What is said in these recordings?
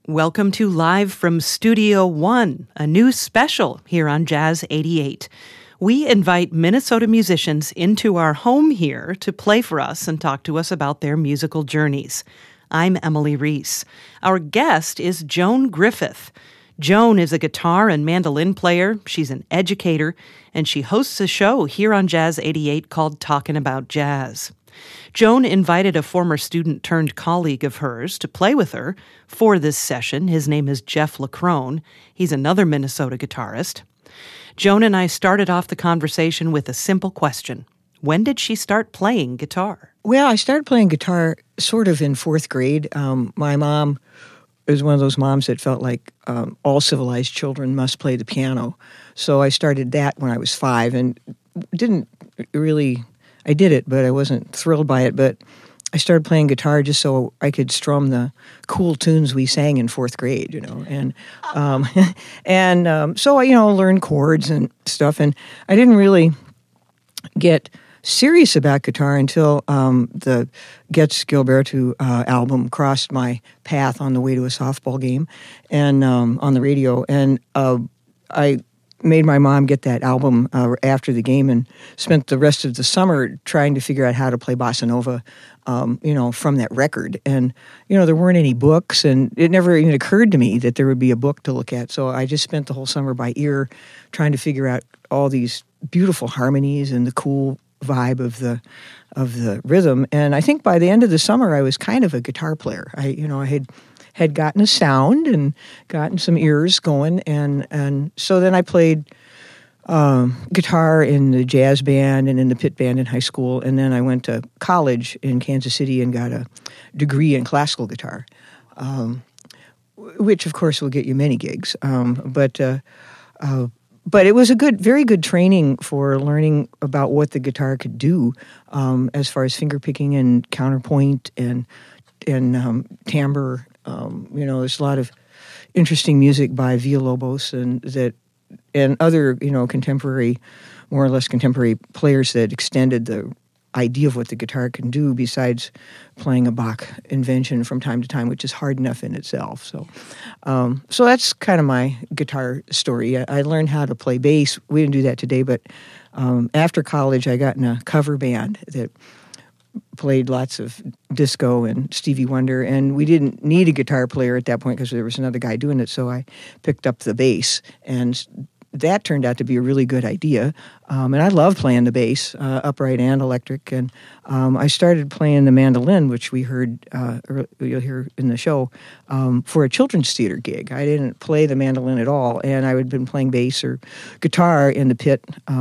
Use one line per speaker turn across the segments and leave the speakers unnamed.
Welcome to Live from Studio One, a new special here on Jazz 88. We invite Minnesota musicians into our home here to play for us and talk to us about their musical journeys. I'm Emily Reese. Our guest is Joan Griffith. Joan is a guitar and mandolin player, she's an educator, and she hosts a show here on Jazz 88 called Talkin' About Jazz. Joan invited a former student turned colleague of hers to play with her for this session. His name is Jeff LaCrone. He's another Minnesota guitarist. Joan and I started off the conversation with a simple question. When did she start playing guitar?
Well, I started playing guitar sort of in fourth grade. My mom was one of those moms that felt like all civilized children must play the piano. So I started that when I was 5 and didn't really... I did it, but I wasn't thrilled by it. But I started playing guitar just so I could strum the cool tunes we sang in fourth grade, And so I, learned chords and stuff. And I didn't really get serious about guitar until the Getz Gilberto album crossed my path on the way to a softball game and on the radio. And I made my mom get that album after the game and spent the rest of the summer trying to figure out how to play bossa nova, from that record. And, there weren't any books, and it never even occurred to me that there would be a book to look at. So I just spent the whole summer by ear trying to figure out all these beautiful harmonies and the cool vibe of the rhythm. And I think by the end of the summer, I was kind of a guitar player. I had gotten a sound and gotten some ears going, and so then I played guitar in the jazz band and in the pit band in high school, and then I went to college in Kansas City and got a degree in classical guitar, which of course will get you many gigs, but it was a very good training for learning about what the guitar could do as far as finger picking and counterpoint and timbre. There's a lot of interesting music by Villalobos and other, contemporary, more or less contemporary players that extended the idea of what the guitar can do besides playing a Bach invention from time to time, which is hard enough in itself. So that's kind of my guitar story. I learned how to play bass. We didn't do that today, but after college, I got in a cover band that played lots of disco and Stevie Wonder, and we didn't need a guitar player at that point because there was another guy doing it, so I picked up the bass, and that turned out to be a really good idea, and I love playing the bass, upright and electric, and I started playing the mandolin, which we heard, you'll hear in the show, for a children's theater gig. I didn't play the mandolin at all, and I had been playing bass or guitar in the pit,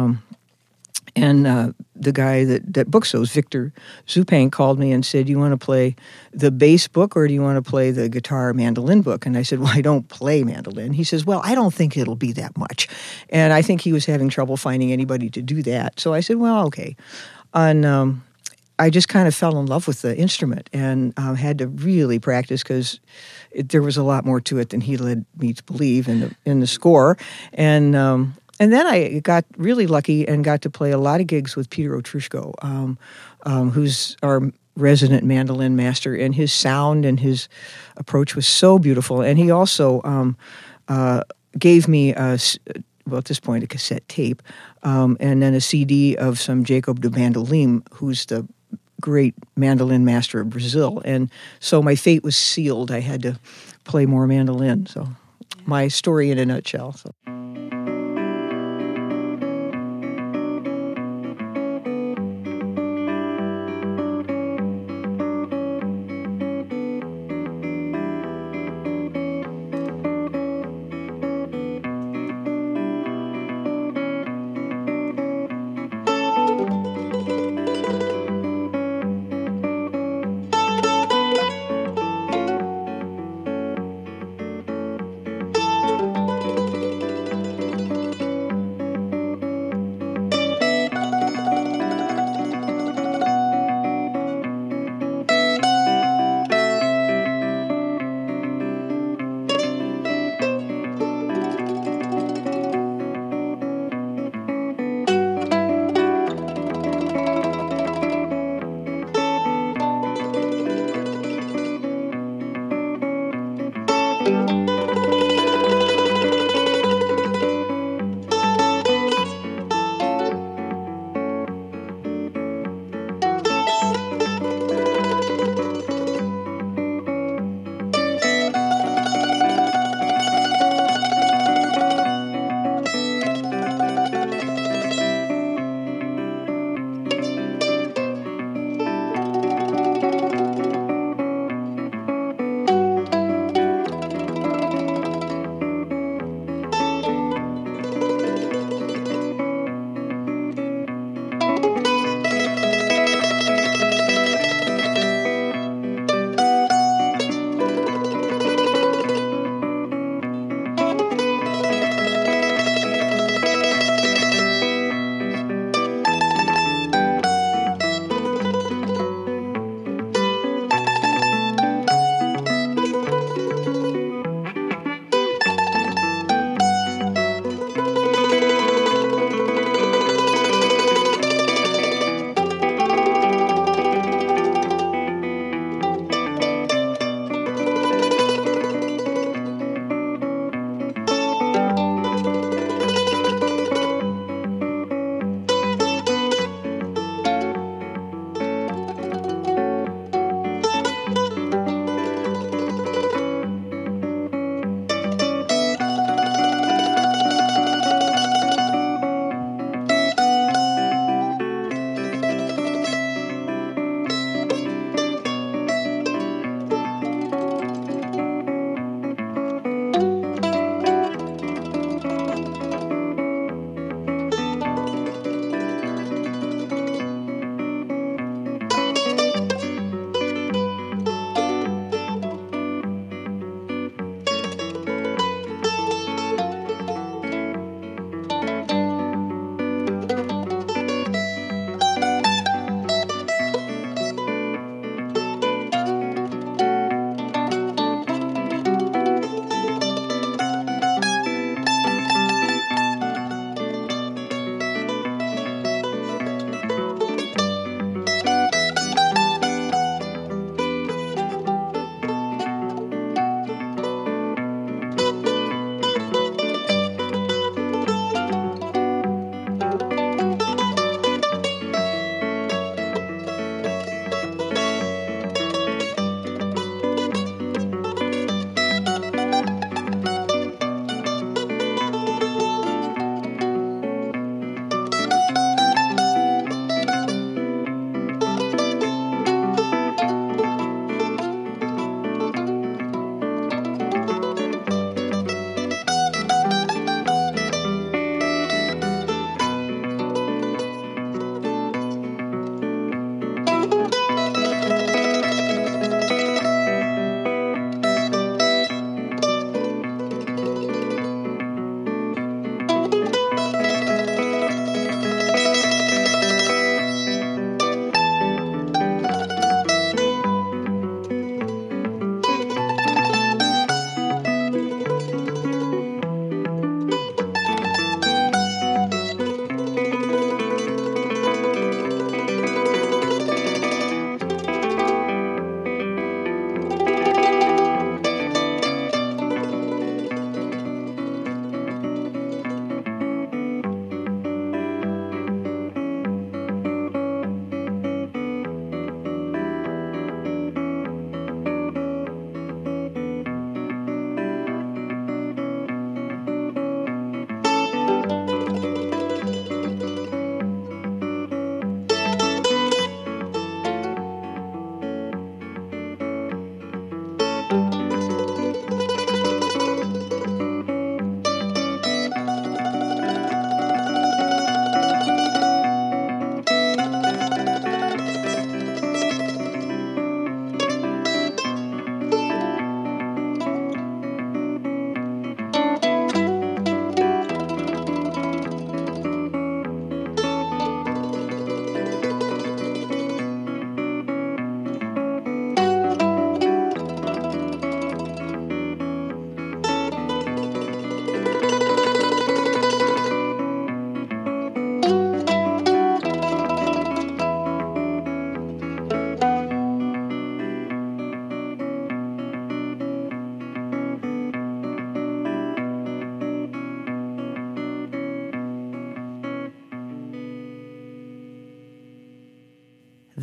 and the guy that books those, Victor Zupang, called me and said, "You want to play the bass book or do you want to play the guitar mandolin book?" And I said, "Well, I don't play mandolin." He says, "Well, I don't think it'll be that much." And I think he was having trouble finding anybody to do that. So I said, "Well, okay." And I just kind of fell in love with the instrument and had to really practice because there was a lot more to it than he led me to believe in the score. And then I got really lucky and got to play a lot of gigs with Peter Otrushko, who's our resident mandolin master, and his sound and his approach was so beautiful. And he also gave me, at this point, a cassette tape, and then a CD of some Jacob de Bandolim, who's the great mandolin master of Brazil. And so my fate was sealed. I had to play more mandolin. So my story in a nutshell. So.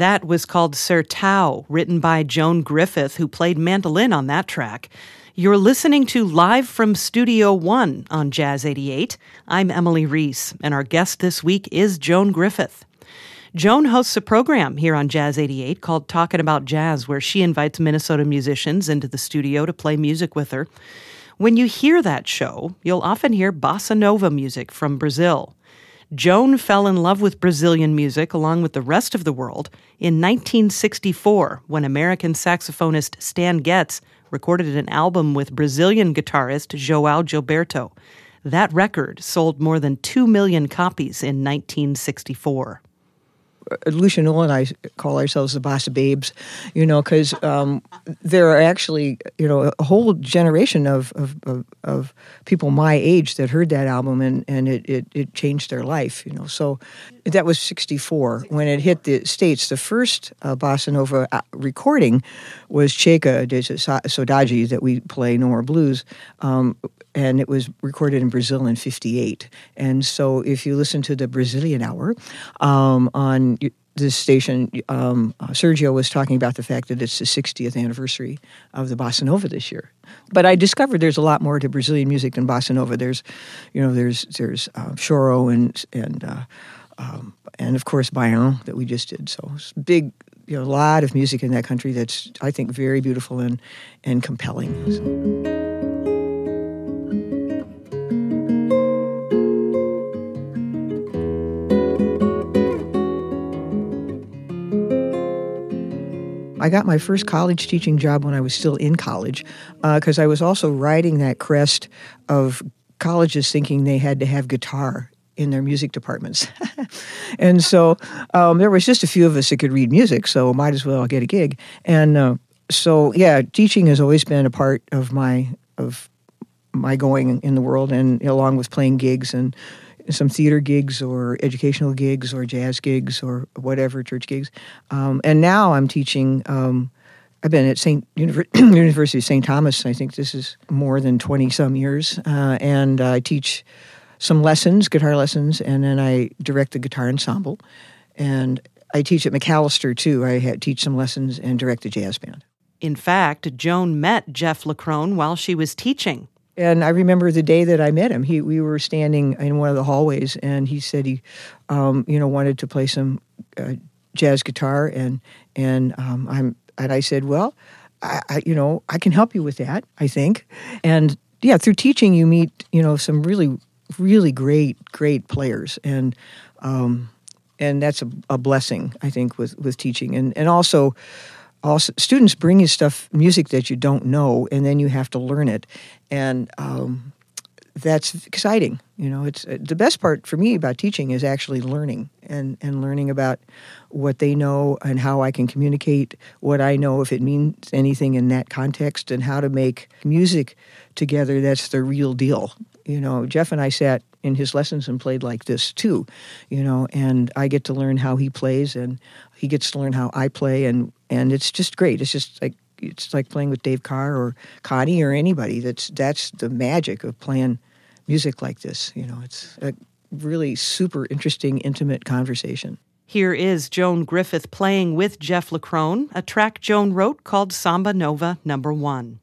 That was called Sir Tao, written by Joan Griffith, who played mandolin on that track. You're listening to Live from Studio One on Jazz 88. I'm Emily Reese, and our guest this week is Joan Griffith. Joan hosts a program here on Jazz 88 called Talking About Jazz, where she invites Minnesota musicians into the studio to play music with her. When you hear that show, you'll often hear bossa nova music from Brazil. Joan fell in love with Brazilian music along with the rest of the world in 1964 when American saxophonist Stan Getz recorded an album with Brazilian guitarist João Gilberto. That record sold more than 2 million copies in 1964.
Lucia Noel and I call ourselves the Bossa Babes, because there are actually, a whole generation of people my age that heard that album and it changed their life, So that was 64. When it hit the States, the first Bossa Nova recording was Chega de Saudade that we play, No More Blues, and it was recorded in Brazil in 58. And so if you listen to the Brazilian Hour on this station, Sergio was talking about the fact that it's the 60th anniversary of the Bossa Nova this year. But I discovered there's a lot more to Brazilian music than Bossa Nova. There's choro and of course Baião that we just did. So it's big, a lot of music in that country that's, I think, very beautiful and compelling. So. I got my first college teaching job when I was still in college because I was also riding that crest of colleges thinking they had to have guitar in their music departments. And so there was just a few of us that could read music, so might as well get a gig. And teaching has always been a part of my going in the world, and along with playing gigs and some theater gigs or educational gigs or jazz gigs or whatever, church gigs. And now I'm teaching, I've been at University of St. Thomas, I think this is more than 20-some years, and I teach some lessons, guitar lessons, and then I direct the guitar ensemble. And I teach at Macalester, too. I teach some lessons and direct the jazz band.
In fact, Joan met Jeff LaCrone while she was teaching.
And I remember the day that I met him. We were standing in one of the hallways, and he said he, wanted to play some jazz guitar, and I said, well, I can help you with that, I think. And yeah, through teaching, you meet some really, really great players, and that's a blessing, I think, with teaching, and also students bring you music that you don't know, and then you have to learn it, and that's exciting. It's the best part for me about teaching is actually learning and learning about what they know and how I can communicate what I know, if it means anything in that context, and how to make music together that's the real deal. Jeff and I sat in his lessons and played like this too, and I get to learn how he plays, and he gets to learn how I play, and it's just great. It's like playing with Dave Carr or Connie or anybody. That's the magic of playing music like this. It's a really super interesting, intimate conversation.
Here is Joan Griffith playing with Jeff LaCrone, a track Joan wrote called Samba Nova No. 1.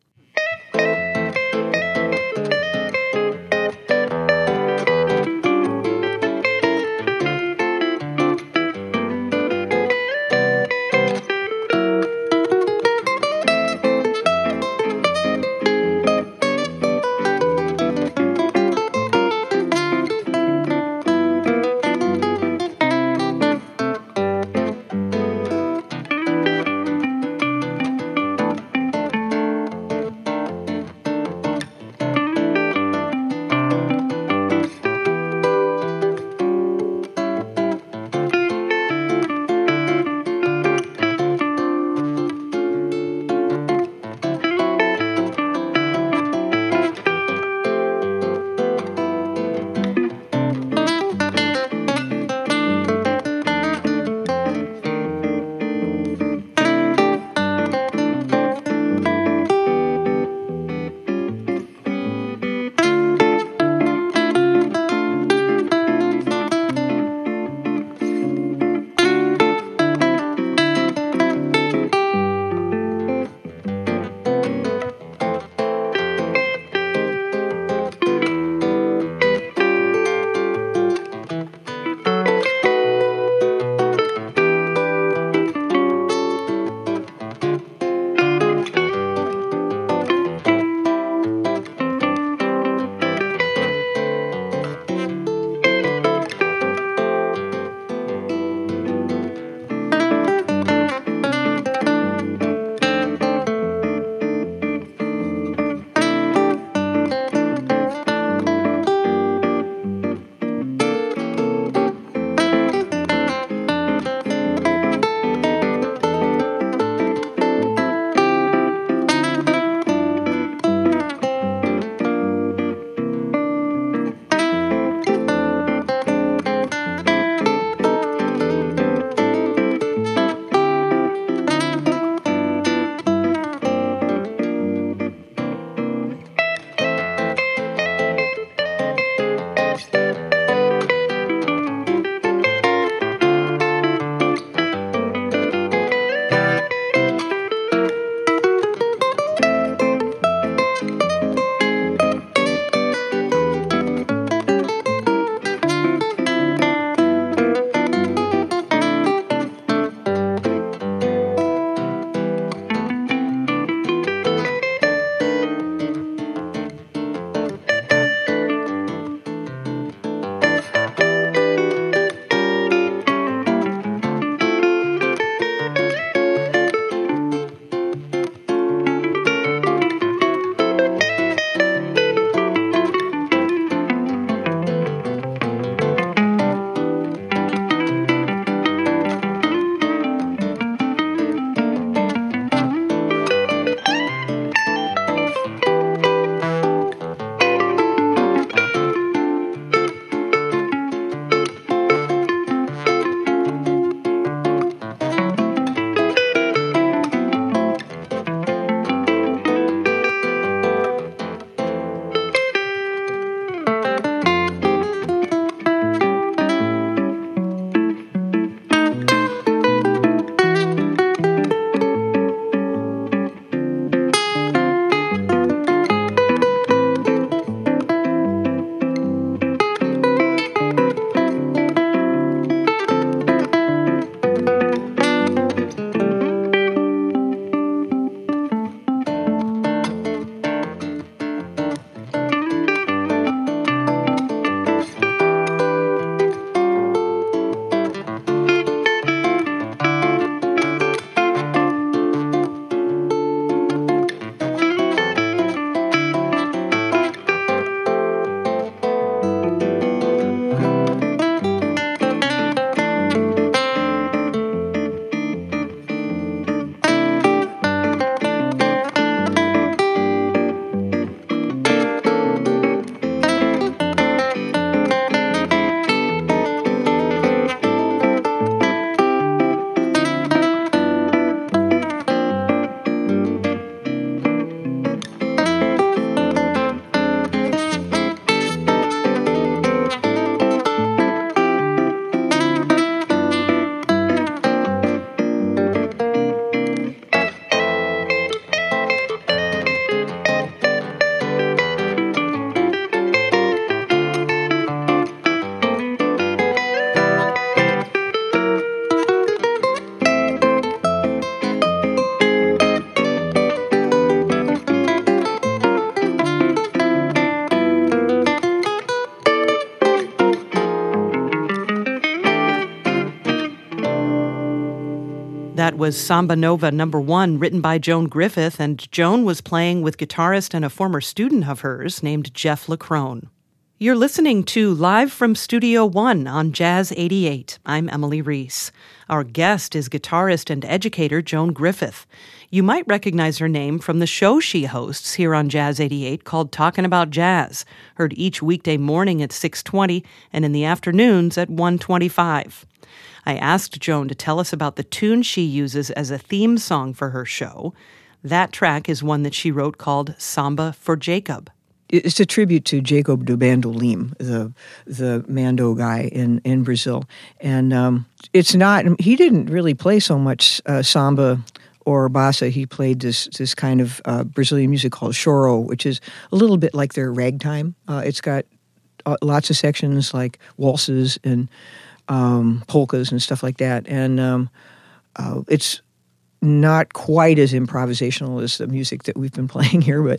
was Samba Nova #1, written by Joan Griffith, and Joan was playing with guitarist and a former student of hers named Jeff LaCrone. You're listening to Live from Studio One on Jazz 88. I'm Emily Reese. Our guest is guitarist and educator Joan Griffith. You might recognize her name from the show she hosts here on Jazz 88 called Talkin' About Jazz, heard each weekday morning at 6:20 and in the afternoons at 1:25. I asked Joan to tell us about the tune she uses as a theme song for her show. That track is one that she wrote called Samba for Jacob.
It's a tribute to Jacob do Bandolim, the Mando guy in Brazil. And it's not, he didn't really play so much samba or bossa. He played this kind of Brazilian music called choro, which is a little bit like their ragtime. It's got lots of sections like waltzes and polkas and stuff like that. And it's not quite as improvisational as the music that we've been playing here,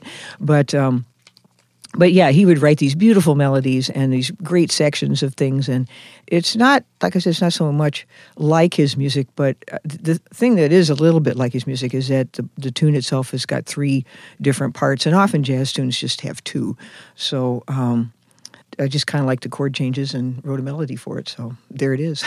but yeah, he would write these beautiful melodies and these great sections of things. And it's not, like I said, it's not so much like his music, but the thing that is a little bit like his music is that the tune itself has got 3 different parts, and often jazz tunes just have 2. So I just kind of liked the chord changes and wrote a melody for it. So there it is.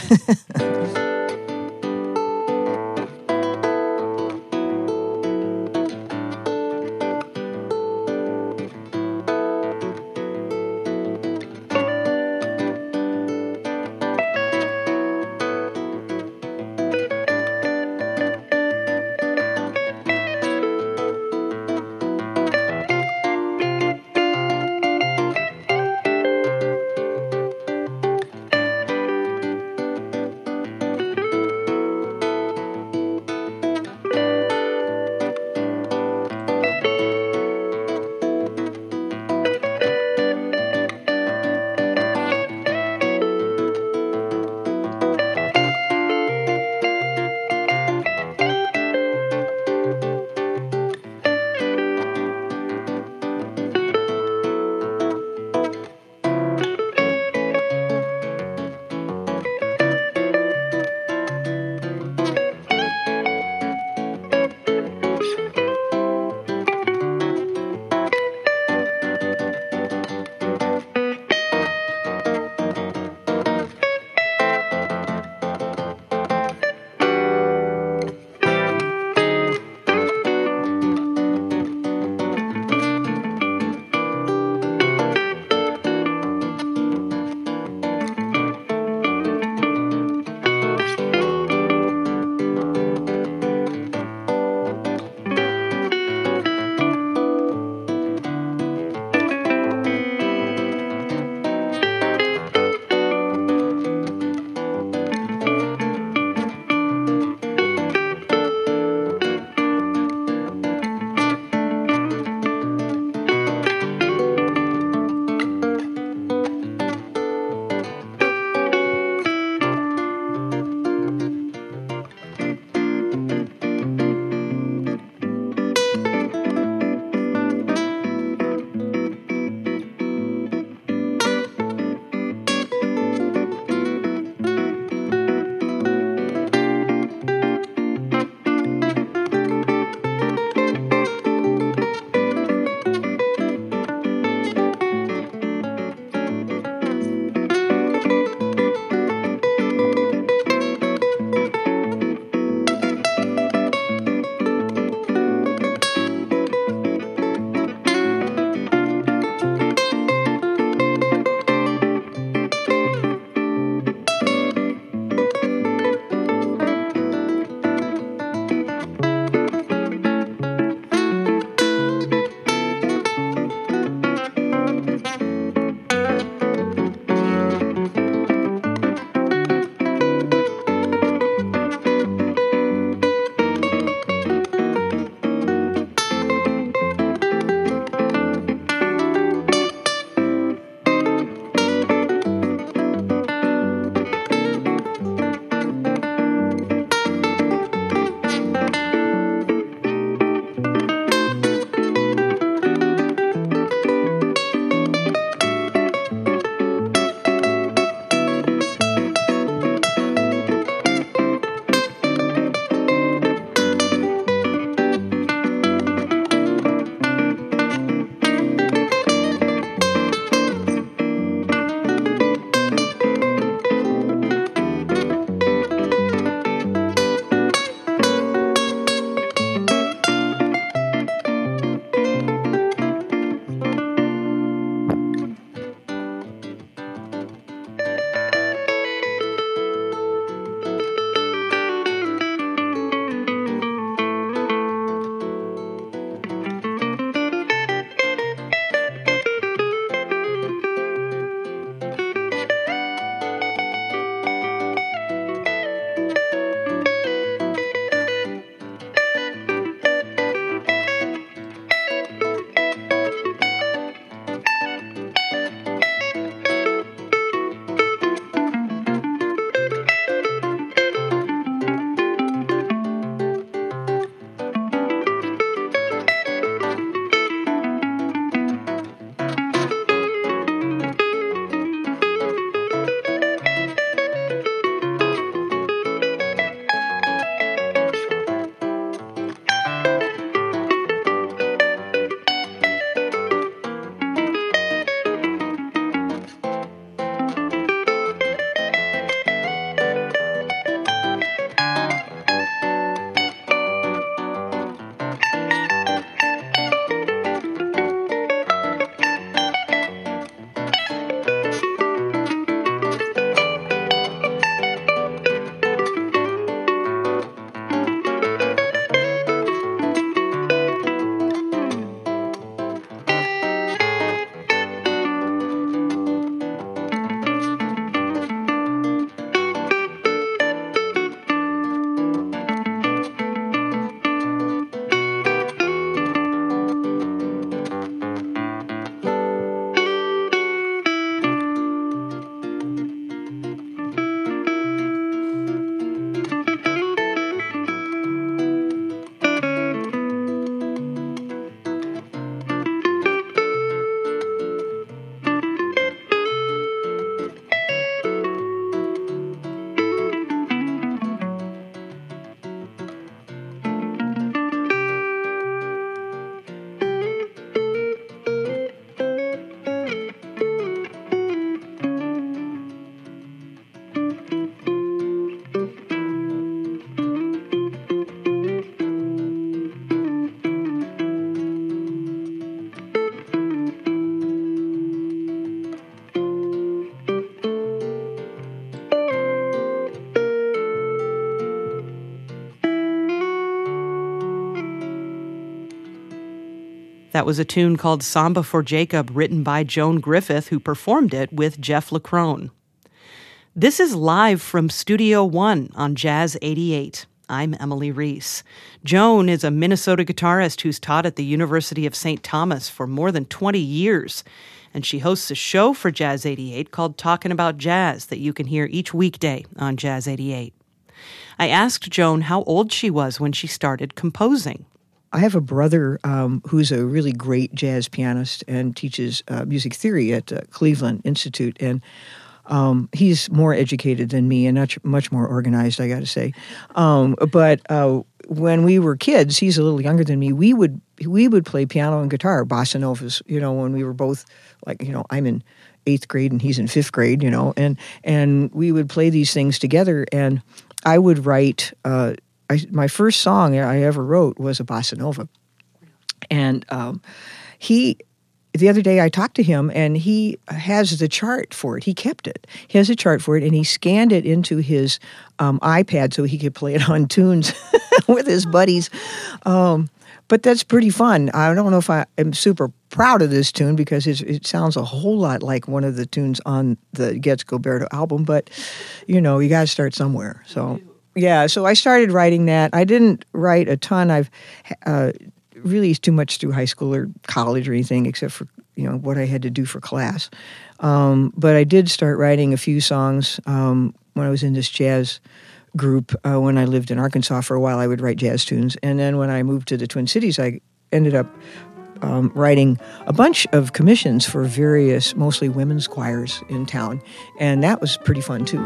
That was a tune called Samba for Jacob, written by Joan Griffith, who performed it with Jeff LaCrone. This is live from Studio One on Jazz 88. I'm Emily Reese. Joan is a Minnesota guitarist who's taught at the University of St. Thomas for more than 20 years, and she hosts a show for Jazz 88 called Talkin' About Jazz that you can hear each weekday on Jazz 88. I asked Joan how old she was when she started composing.
I have a brother who's a really great jazz pianist and teaches music theory at Cleveland Institute, and he's more educated than me and much more organized, I got to say. But when we were kids, he's a little younger than me. We would play piano and guitar, bossa novas. When we were both I'm in 8th grade and he's in 5th grade. And we would play these things together. And I would write. My first song I ever wrote was a bossa nova, and the other day I talked to him, and he has the chart for it. He kept it. He has a chart for it, and he scanned it into his iPad so he could play it on tunes with his buddies. But that's pretty fun. I don't know if I am super proud of this tune because it sounds a whole lot like one of the tunes on the Getz Gilberto album, but, you got to start somewhere. So, yeah, so I started writing that. I didn't write a ton. I've really too much through high school or college or anything except for, what I had to do for class. But I did start writing a few songs when I was in this jazz group. When I lived in Arkansas for a while, I would write jazz tunes. And then when I moved to the Twin Cities, I ended up writing a bunch of commissions for various, mostly women's choirs in town. And that was pretty fun, too.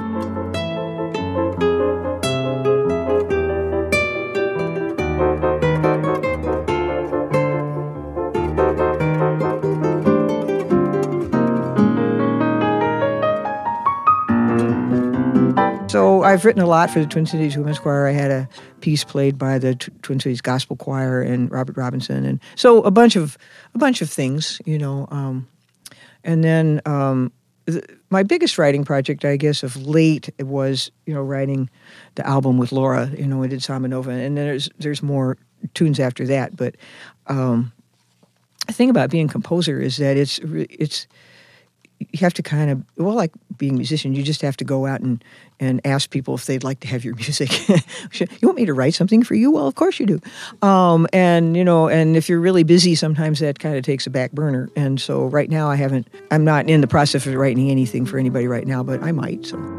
So I've written a lot for the Twin Cities Women's Choir. I had a piece played by the Twin Cities Gospel Choir and Robert Robinson, and so a bunch of things, And then my biggest writing project, I guess, of late was writing the album with Laura. I did Samba Nova, and then there's more tunes after that. But the thing about being a composer is that it's you have to kind of, like being a musician, you just have to go out and ask people if they'd like to have your music. You want me to write something for you? Well, of course you do. And if you're really busy, sometimes that kind of takes a back burner. And so right now I'm not in the process of writing anything for anybody right now, but I might, so.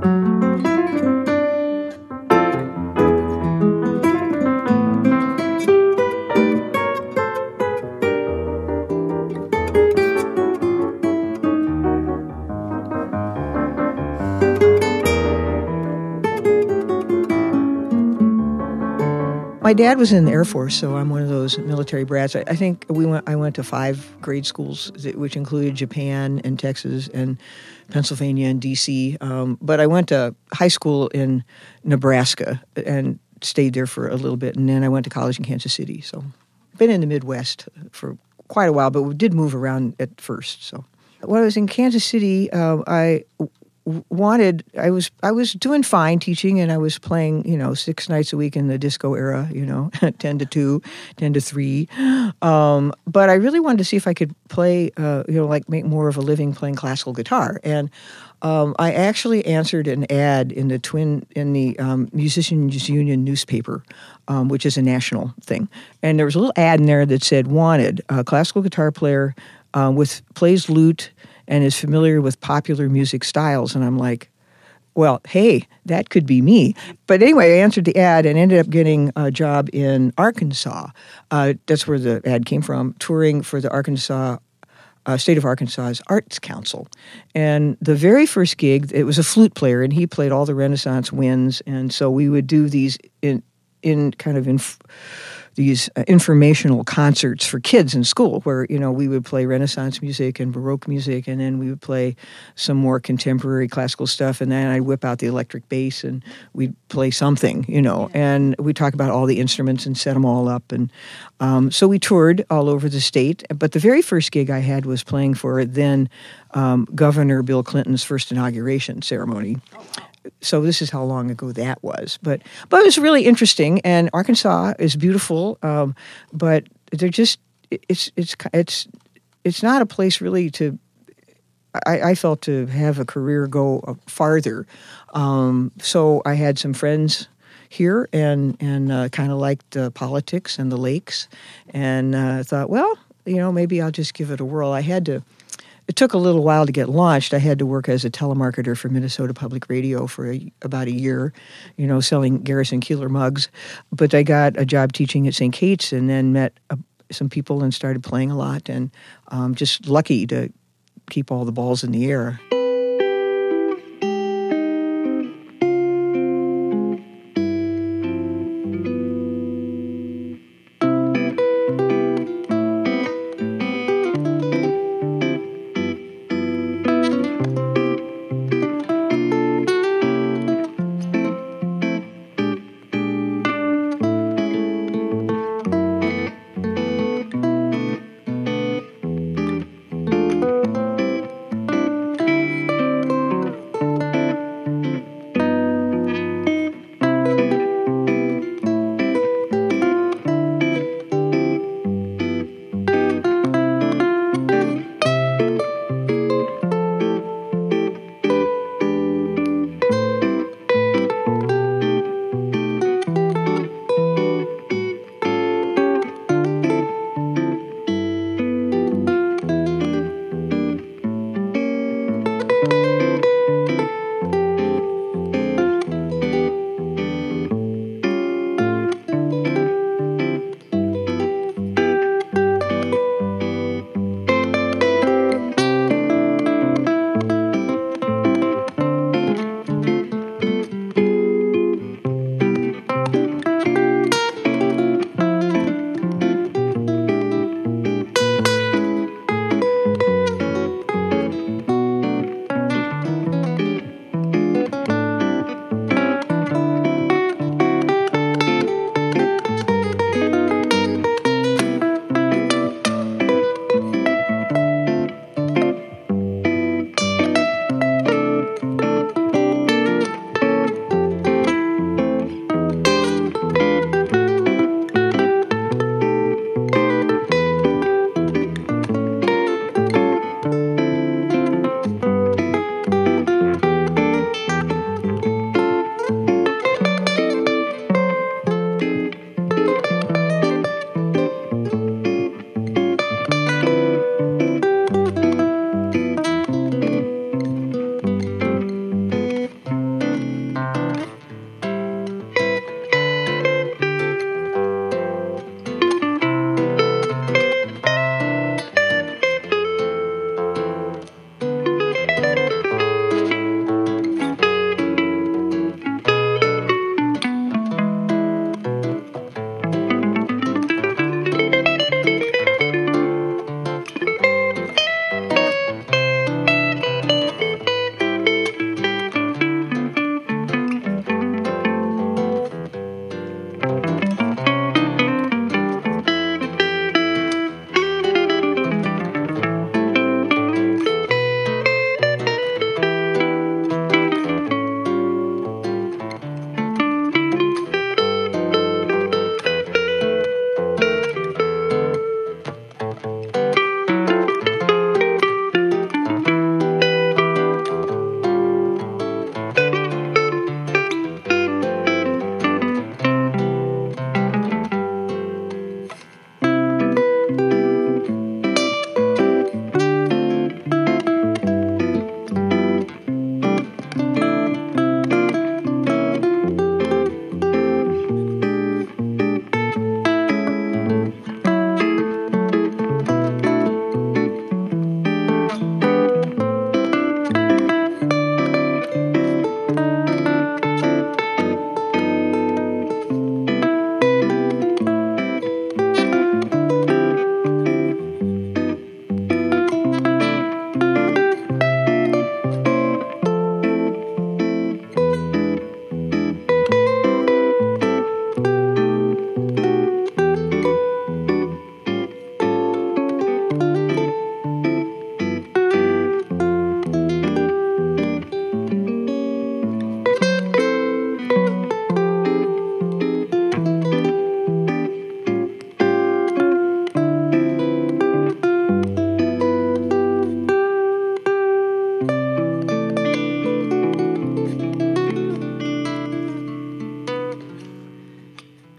My dad was in the Air Force, so I'm one of those military brats. I think I went to 5 grade schools, which included Japan and Texas and Pennsylvania and D.C. But I went to high school in Nebraska and stayed there for a little bit, and then I went to college in Kansas City. So I've been in the Midwest for quite a while, but we did move around at first. So when I was in Kansas City, I was doing fine teaching, and I was playing 6 nights a week in the disco era, 10 to 2, 10 to 3. But I really wanted to see if I could play, make more of a living playing classical guitar. And I actually answered an ad in the Musicians Union newspaper, which is a national thing. And there was a little ad in there that said, wanted a classical guitar player plays lute and is familiar with popular music styles. And I'm like, well, hey, that could be me. But anyway, I answered the ad and ended up getting a job in Arkansas. That's where the ad came from, touring for the State of Arkansas's Arts Council. And the very first gig, it was a flute player, and he played all the Renaissance winds. And so we would do these these informational concerts for kids in school where, we would play Renaissance music and Baroque music, and then we would play some more contemporary classical stuff, and then I'd whip out the electric bass and we'd play something, and we'd talk about all the instruments and set them all up. And so we toured all over the state. But the very first gig I had was playing for then Governor Bill Clinton's first inauguration ceremony. So this is how long ago that was. But it was really interesting, and Arkansas is beautiful, but they're just, it's not a place really to. I felt to have a career go farther. So I had some friends here and kind of liked politics and the lakes, and thought, well, maybe I'll just give it a whirl. It took a little while to get launched. I had to work as a telemarketer for Minnesota Public Radio for about a year, selling Garrison Keillor mugs. But I got a job teaching at St. Kate's and then met some people and started playing a lot, and just lucky to keep all the balls in the air.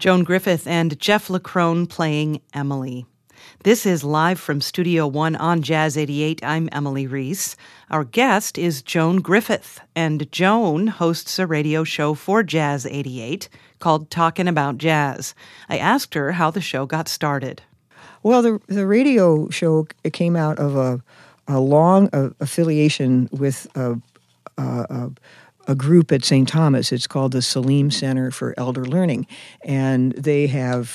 Joan Griffith and Jeff LaCrone playing Emily. This is Live from Studio One on Jazz 88. I'm Emily Reese. Our guest is Joan Griffith, and Joan hosts a radio show for Jazz 88 called Talkin' About Jazz. I asked her how the show got started.
Well, the radio show came out of a long affiliation with a group at St. Thomas. It's called the Salim Center for Elder Learning, and they have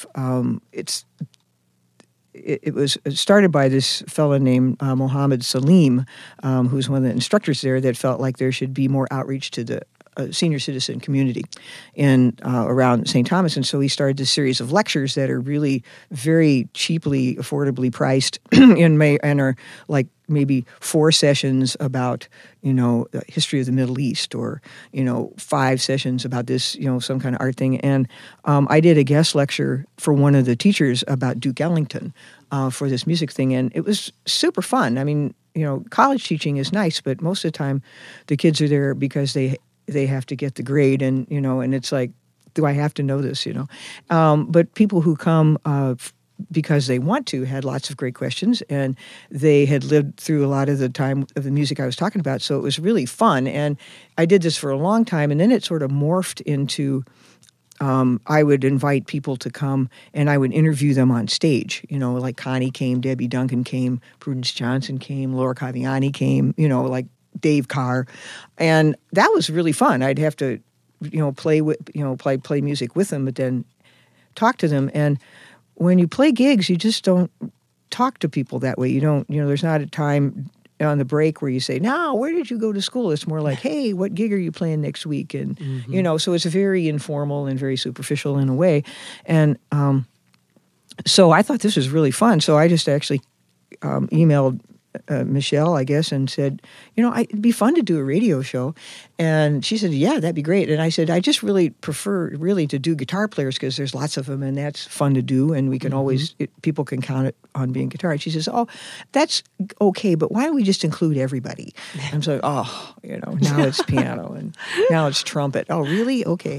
it was started by this fellow named Mohammed Salim, who's one of the instructors there, that felt like there should be more outreach to the senior citizen community in around St. Thomas. And so he started this series of lectures that are really very cheaply, affordably priced and are like maybe 4 sessions about, the history of the Middle East, or, 5 sessions about this, some kind of art thing. And I did a guest lecture for one of the teachers about Duke Ellington for this music thing. And it was super fun. I mean, college teaching is nice, but most of the time the kids are there because they have to get the grade, and and it's like, do I have to know this? But people who come because they want to had lots of great questions, and they had lived through a lot of the time of the music I was talking about, so it was really fun. And I did this for a long time, and then it sort of morphed into I would invite people to come, and I would interview them on stage. Like Connie came, Debbie Duncan came, Prudence Johnson came, Laura Caviani came. Like Dave Carr, and that was really fun. I'd have to, play music with them, but then talk to them. And when you play gigs, you just don't talk to people that way. You don't, there's not a time on the break where you say, "Now, where did you go to school?" It's more like, "Hey, what gig are you playing next week?" And so it's very informal and very superficial in a way. And so I thought this was really fun. So I just actually emailed Michelle, I guess, and said, it'd be fun to do a radio show. And she said, yeah, that'd be great. And I said, I just really prefer to do guitar players, because there's lots of them, and that's fun to do, and we can always, people can count it on being guitar. And she says, oh, that's okay, but why don't we just include everybody? I'm so, now it's piano, and now it's trumpet. Oh, really? Okay.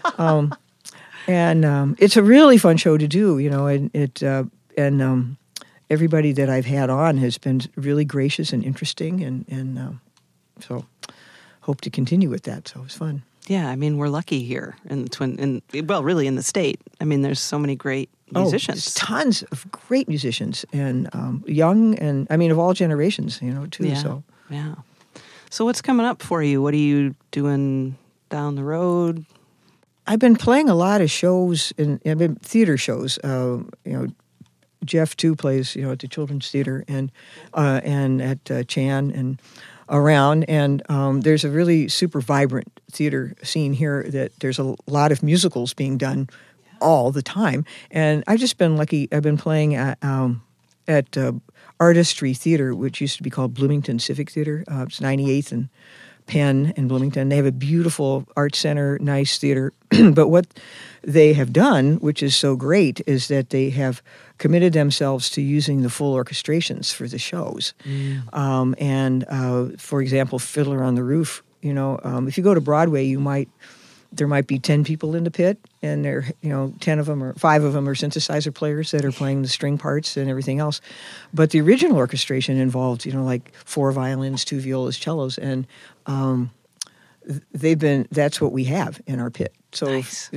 And it's a really fun show to do, and everybody that I've had on has been really gracious and interesting, and so hope to continue with that. So it was fun.
Yeah, I mean, we're lucky here really in the state. I mean, there's so many great musicians.
Tons of great musicians, and young, and I mean, of all generations, too.
Yeah. So what's coming up for you? What are you doing down the road?
I've been playing a lot of shows, I've been theater shows, Jeff too plays, at the Children's Theater and at Chan and around. And there's a really super vibrant theater scene here that there's a lot of musicals being done all the time. And I've just been lucky. I've been playing at Artistry Theater, which used to be called Bloomington Civic Theater. It's 98th and Penn in Bloomington. They have a beautiful art center, nice theater. But what they have done, which is so great, is that they have committed themselves to using the full orchestrations for the shows. For example, Fiddler on the Roof, if you go to Broadway, there might be 10 people in the pit, and there, 10 of them or 5 of them are synthesizer players that are playing the string parts and everything else. But the original orchestration involved, like 4 violins, 2 violas, cellos, and that's what we have in our pit. So
nice.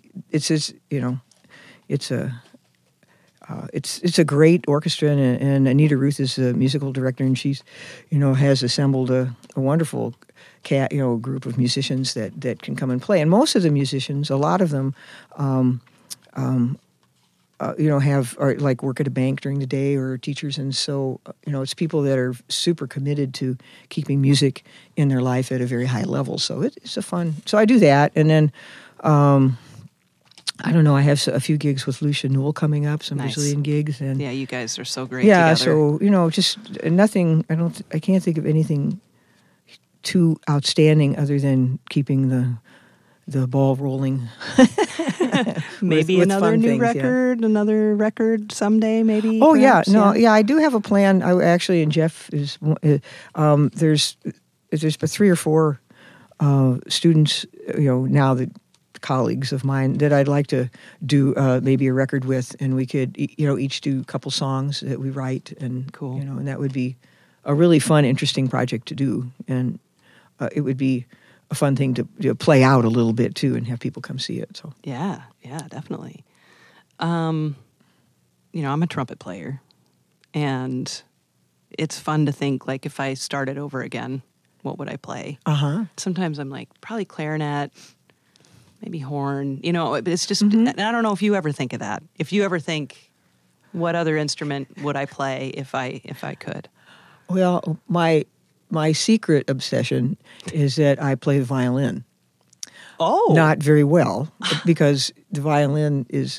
It's a great orchestra, and Anita Ruth is the musical director, and she's, has assembled a wonderful group of musicians that can come and play. And most of the musicians, a lot of them, work at a bank during the day, or teachers, and so it's people that are super committed to keeping music in their life at a very high level. So it's a fun. So I do that, and then. I don't know. I have a few gigs with Lucia Newell coming up, some
nice.
Brazilian gigs, and
yeah, you guys are so great together.
So just nothing. I can't think of anything too outstanding other than keeping the ball rolling.
Maybe
with
another new
things,
record, another record someday, maybe.
Oh
perhaps?
I do have a plan. I actually, and Jeff is. There's 3 or 4 students, now that colleagues of mine that I'd like to do maybe a record with, and we could, each do a couple songs that we write, and
Cool.
and that would be a really fun, interesting project to do, and it would be a fun thing to play out a little bit too, and have people come see it. So
Yeah, definitely. I'm a trumpet player, and it's fun to think, like, if I started over again, what would I play? Sometimes I'm like, probably clarinet, maybe horn. It's just, I don't know if you ever think of that. If you ever think, what other instrument would I play if I could?
Well, my secret obsession is that I play the violin.
Oh,
Not very well, because the violin is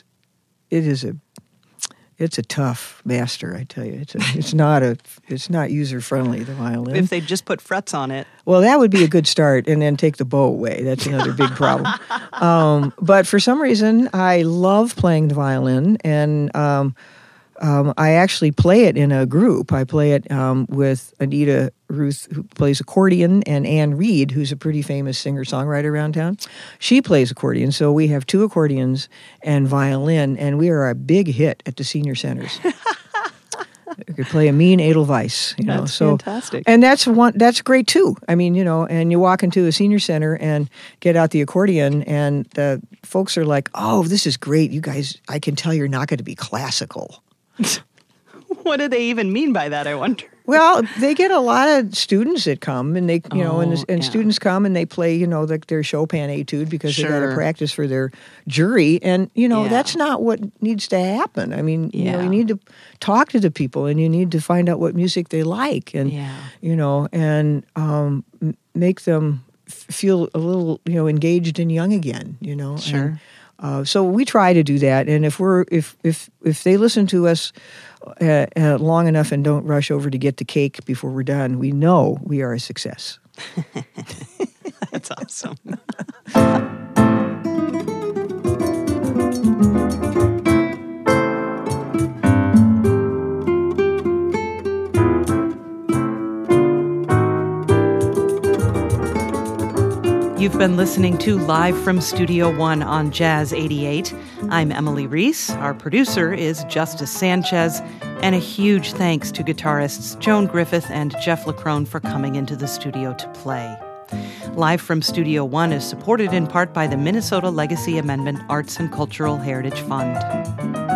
a tough master, I tell you. It's not user friendly, the violin.
if they just put frets on it.
Well, that would be a good start, and then take the bow away. That's another big problem. But for some reason, I love playing the violin, and I actually play it in a group. I play it with Anita Ruth, who plays accordion, and Ann Reed, who's a pretty famous singer-songwriter around town. She plays accordion, so we have 2 accordions and violin, and we are a big hit at the senior centers. We could play a mean Edelweiss,
That's
so
fantastic.
and that's great too. I mean, and you walk into a senior center and get out the accordion, and the folks are like, "Oh, this is great, you guys! I can tell you're not going to be classical."
What do they even mean by that, I wonder?
Well, they get a lot of students that come, and they, and
yeah.
students come and they play, their Chopin etude because they got to
Sure.
practice for their jury, and
Yeah.
that's not what needs to happen. I mean,
Yeah.
you need to talk to the people, and you need to find out what music they like, and make them feel a little, engaged and young again.
Sure.
And, so we try to do that, and if they listen to us long enough and don't rush over to get the cake before we're done, we know we are a success.
That's awesome. You've been listening to Live from Studio One on Jazz 88. I'm Emily Reese. Our producer is Justice Sanchez. And a huge thanks to guitarists Joan Griffith and Jeff LaCrone for coming into the studio to play. Live from Studio One is supported in part by the Minnesota Legacy Amendment Arts and Cultural Heritage Fund.